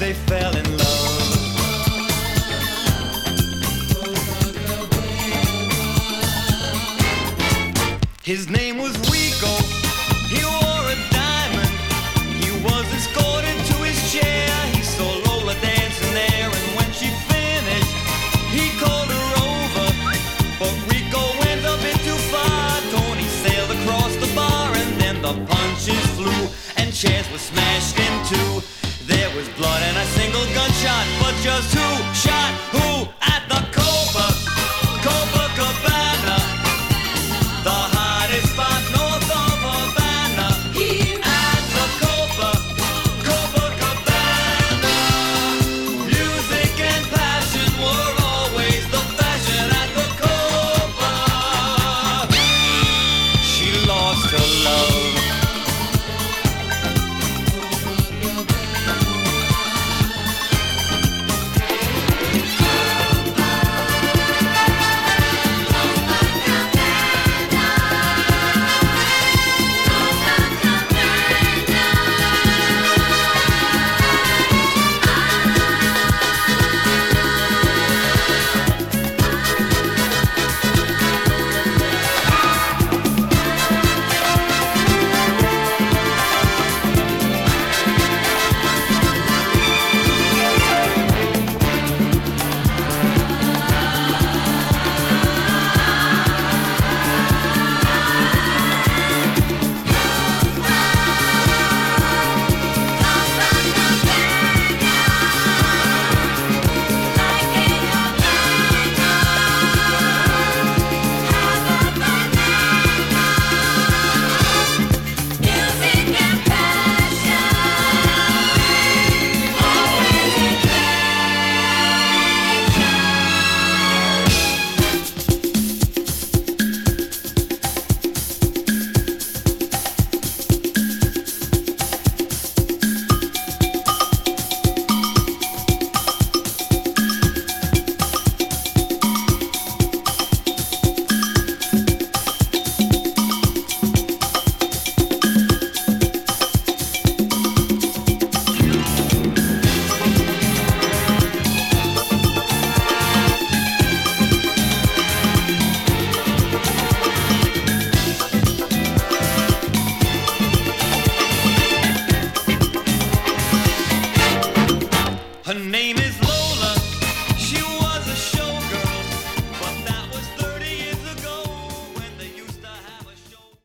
they fell in love. His name was Rico, he wore a diamond. He was escorted to his chair. He saw Lola dancing there, and when she finished, he called her over. But Rico went a bit too far. Tony sailed across the bar, and then the punches flew, and chairs were smashed in two. There was blood and a single gunshot, but just who